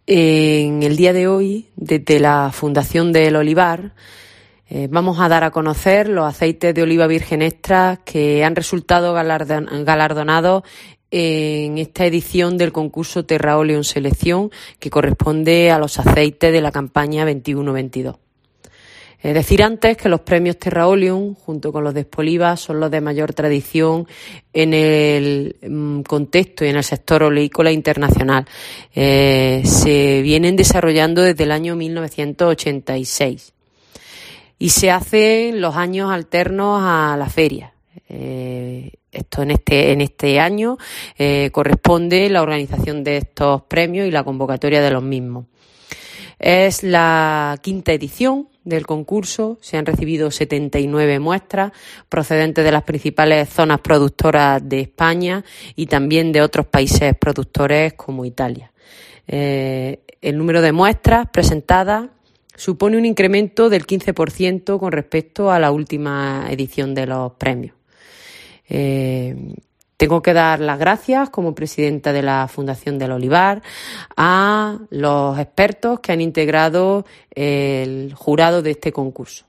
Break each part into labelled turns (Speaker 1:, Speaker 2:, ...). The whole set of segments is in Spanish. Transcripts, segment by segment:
Speaker 1: En el día de hoy, desde la Fundación del Olivar, vamos a dar a conocer los aceites de oliva virgen extra que han resultado galardonados en esta edición del concurso Terra Oleum Selección, que corresponde a los aceites de la campaña 21-22. Decir antes que los premios Terra Oleum, junto con los de Espoliva, son los de mayor tradición en el contexto y en el sector oleícola internacional. Se vienen desarrollando desde el año 1986 y se hacen los años alternos a la feria. Esto en este año corresponde la organización de estos premios y la convocatoria de los mismos. Es la quinta edición del concurso, se han recibido 79 muestras procedentes de las principales zonas productoras de España y también de otros países productores como Italia. El número de muestras presentadas supone un incremento del 15% con respecto a la última edición de los premios. Tengo que dar las gracias como presidenta de la Fundación del Olivar a los expertos que han integrado el jurado de este concurso.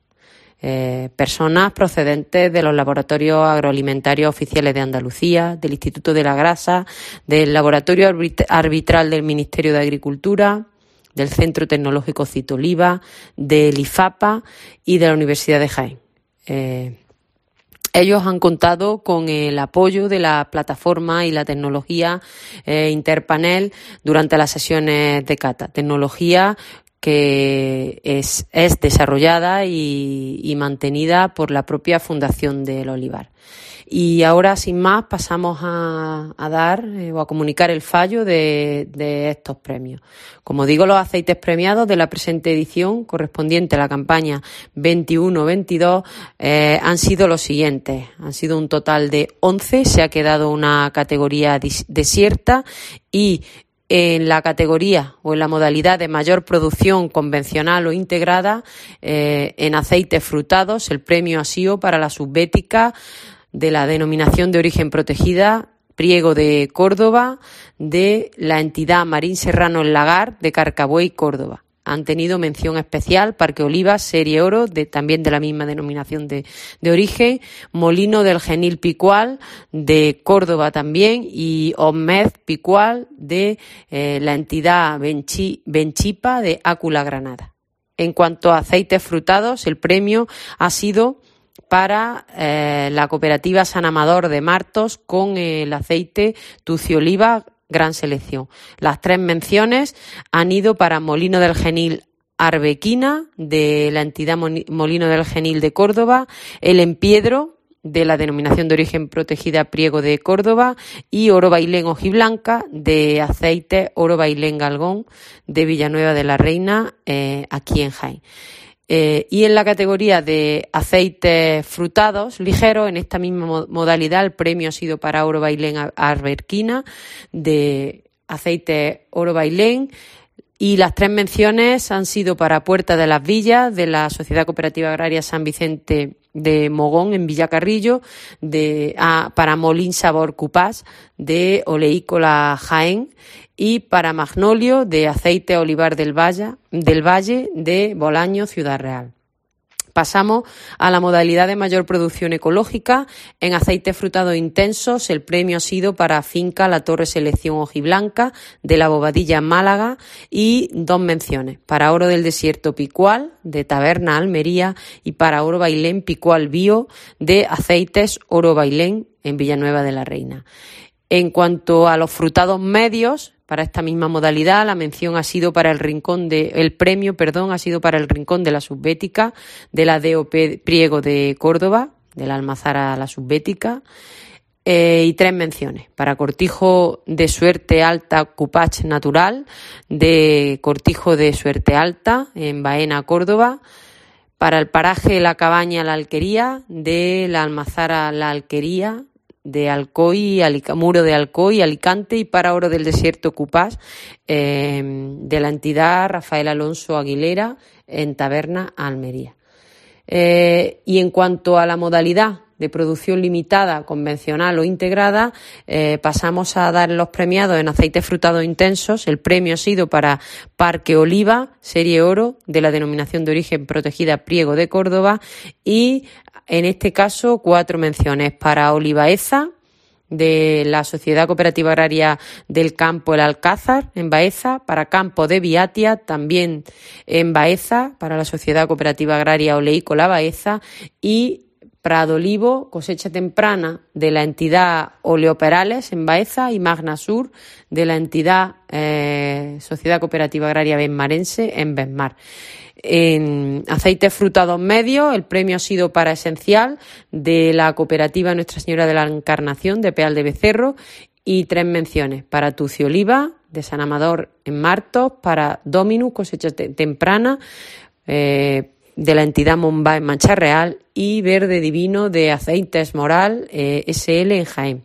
Speaker 1: Personas procedentes de los laboratorios agroalimentarios oficiales de Andalucía, del Instituto de la Grasa, del Laboratorio Arbitral del Ministerio de Agricultura, del Centro Tecnológico Citoliva, del IFAPA y de la Universidad de Jaén. Ellos han contado con el apoyo de la plataforma y la tecnología Interpanel durante las sesiones de cata. Tecnología que es desarrollada y mantenida por la propia Fundación del Olivar. Y ahora, sin más, pasamos a dar o a comunicar el fallo de estos premios. Como digo, los aceites premiados de la presente edición, correspondiente a la campaña 21-22, han sido los siguientes. Han sido un total de 11, se ha quedado una categoría desierta y en la categoría o en la modalidad de mayor producción convencional o integrada, en aceites frutados, el premio ha sido para la subbética de la denominación de origen protegida Priego de Córdoba, de la entidad Marín Serrano El Lagar de Carcabuey, Córdoba. Han tenido mención especial Parque Olivas, Serie Oro, también de la misma denominación de origen, Molino del Genil Picual, de Córdoba también, y Osmed Picual, de la entidad Benchipa, de Ácula, Granada. En cuanto a aceites frutados, el premio ha sido para la cooperativa San Amador de Martos con el aceite Tucioliva Gran Selección. Las 3 menciones han ido para Molino del Genil Arbequina, de la entidad Molino del Genil de Córdoba, el Empiedro, de la denominación de origen protegida Priego de Córdoba, y Oro Bailén Hojiblanca, de aceite Oro Bailén Galgón, de Villanueva de la Reina, aquí en Jaén. Y en la categoría de aceites frutados ligeros, en esta misma modalidad, el premio ha sido para Oro Bailén Arbequina, de aceite Oro Bailén, y las 3 menciones han sido para Puerta de las Villas, de la Sociedad Cooperativa Agraria San Vicente de Mogón, en Villacarrillo, para Molín Sabor Cupás, de Oleícola Jaén, y para Magnolio, de aceite Olivar del Valle, de Bolaño, Ciudad Real. Pasamos a la modalidad de mayor producción ecológica. En aceites frutados intensos, el premio ha sido para Finca La Torre Selección Hojiblanca, de la Bobadilla, Málaga, y 2 menciones, para Oro del Desierto Picual, de Taberna, Almería, y para Oro Bailén Picual Bio, de aceites Oro Bailén, en Villanueva de la Reina. En cuanto a los frutados medios, para esta misma modalidad, la mención ha sido para el premio ha sido para el Rincón de la Subbética, de la DOP Priego de Córdoba, de la Almazara La Subbética, y 3 menciones, para Cortijo de Suerte Alta Cupach Natural, de Cortijo de Suerte Alta, en Baena, Córdoba, para el paraje La Cabaña La Alquería, de la Almazara La Alquería, de Alcoy, Muro de Alcoy, Alicante, y para Oro del Desierto Cupás, de la entidad Rafael Alonso Aguilera, en Taberna, Almería. Y en cuanto a la modalidad de producción limitada, convencional o integrada, pasamos a dar los premiados en aceites frutados intensos. El premio ha sido para Parque Oliva, serie oro, de la denominación de origen protegida Priego de Córdoba, y en este caso 4 menciones para Olivaeza, de la Sociedad Cooperativa Agraria del Campo El Alcázar, en Baeza, para Campo de Viatia, también en Baeza, para la Sociedad Cooperativa Agraria Oleícola Baeza, y Prado Olivo, cosecha temprana, de la entidad Oleoperales en Baeza, y Magna Sur, de la entidad Sociedad Cooperativa Agraria Benmarense en Benmar. En aceites frutados medios, el premio ha sido para Esencial, de la cooperativa Nuestra Señora de la Encarnación de Peal de Becerro, y 3 menciones para Tucio Oliva, de San Amador en Martos, para Dominus, cosecha temprana, de la entidad Monbá en Mancha Real, y Verde Divino de Aceites Moral SL en Jaén.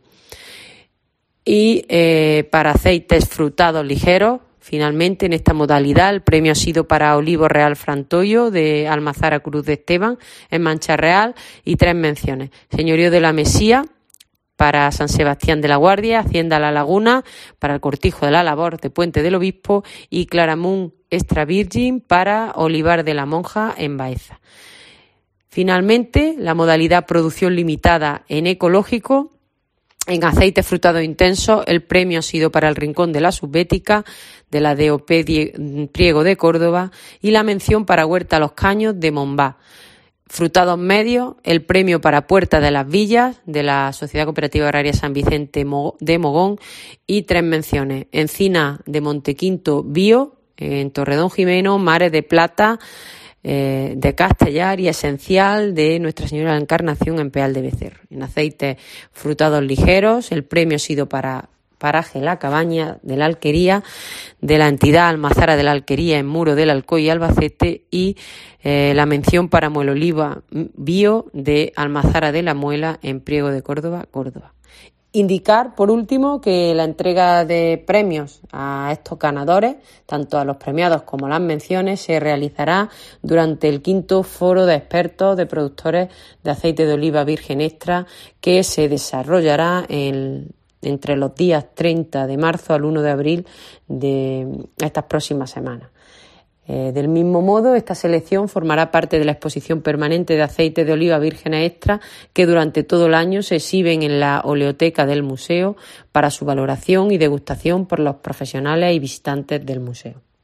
Speaker 1: Y para aceites frutados ligeros, finalmente, en esta modalidad, el premio ha sido para Olivo Real Frantoio, de Almazara Cruz de Esteban, en Mancha Real, y 3 menciones. Señorío de la Mesía, para San Sebastián de la Guardia, Hacienda La Laguna, para el Cortijo de la Labor de Puente del Obispo, y Claramunt Extra Virgin para Olivar de la Monja, en Baeza. Finalmente, la modalidad producción limitada en ecológico, en aceites frutados intensos, el premio ha sido para el Rincón de la Subbética, de la DOP Priego de Córdoba, y la mención para Huerta Los Caños de Monbá. Frutados medios, el premio para Puerta de las Villas, de la Sociedad Cooperativa Agraria San Vicente de Mogón, y 3 menciones. Encina de Montequinto Bio, en Torredón Jimeno, Mares de Plata, de Castellar, y Esencial, de Nuestra Señora de la Encarnación en Peal de Becerro. En aceites frutados ligeros, el premio ha sido para Paraje La Cabaña de la Alquería, de la entidad Almazara de la Alquería en Muro del Alcoy y Albacete, y la mención para Muel Oliva Bio, de Almazara de la Muela en Priego de Córdoba, Córdoba. Indicar, por último, que la entrega de premios a estos ganadores, tanto a los premiados como a las menciones, se realizará durante el 5º Foro de Expertos de Productores de Aceite de Oliva Virgen Extra, que se desarrollará entre los días 30 de marzo al 1 de abril de estas próximas semanas. Del mismo modo, esta selección formará parte de la exposición permanente de aceite de oliva vírgenes extra, que durante todo el año se exhiben en la oleoteca del museo para su valoración y degustación por los profesionales y visitantes del museo.